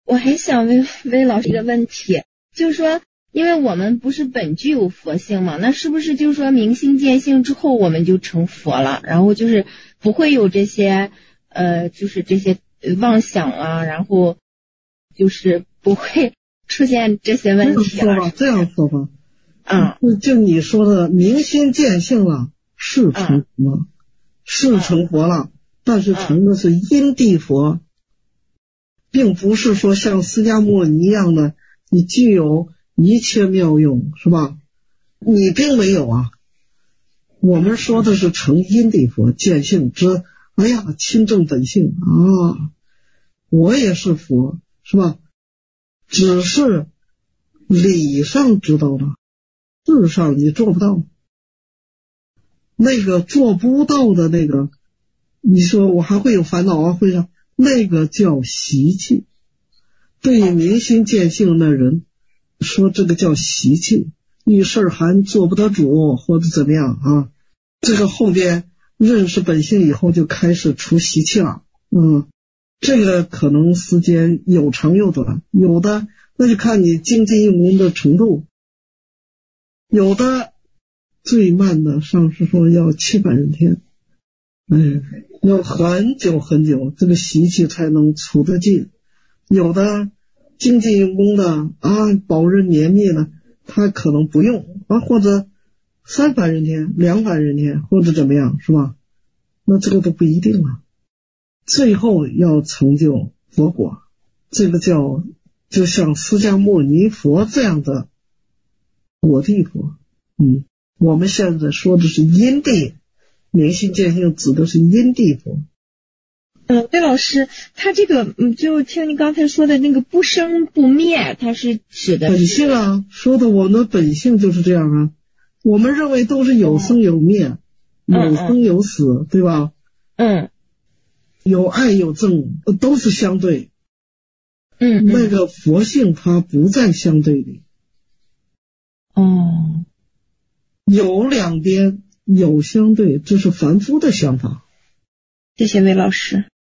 我还想问老师一个问题，就是说，因为我们不是本具有佛性嘛，那是不是就是说明心见性之后我们就成佛了，然后就是不会有这些就是这些妄想啊，然后就是不会出现这些问题了。 这样说吧，就你说的明心见性了，是成佛，是成佛了，但是成的是因地佛，并不是说像释迦牟尼一样的，你具有一切妙用，是吧？你并没有啊。我们说的是成因地佛，见性之，哎呀，亲证本性啊，我也是佛，是吧？只是理上知道了，事上你做不到。那个做不到的那个，你说我还会有烦恼啊，会上那个叫习气。对于明心见性的人说，这个叫习气，遇事还做不得主或者怎么样啊？这个后边认识本性以后就开始出习气了。这个可能时间有长有短，有的那就看你精进用功的程度，有的最慢的上师说要700人天，要很久很久，这个习气才能除得尽。有的精进用功的保任绵密的，他可能不用或者300人天、200人天，或者怎么样，是吧？那这个都不一定了。最后要成就佛果，这个就像释迦牟尼佛这样的果地佛。我们现在说的是因地，明心见性指的是因地佛。 魏老师，他这个就听你刚才说的那个不生不灭，它是指的本性啊，说的我们的本性就是这样啊。我们认为都是有生有灭，有生有死，对吧？有爱有憎，都是相对。那个佛性它不在相对里。有两边有相对，这是凡夫的想法。 谢谢魏老师。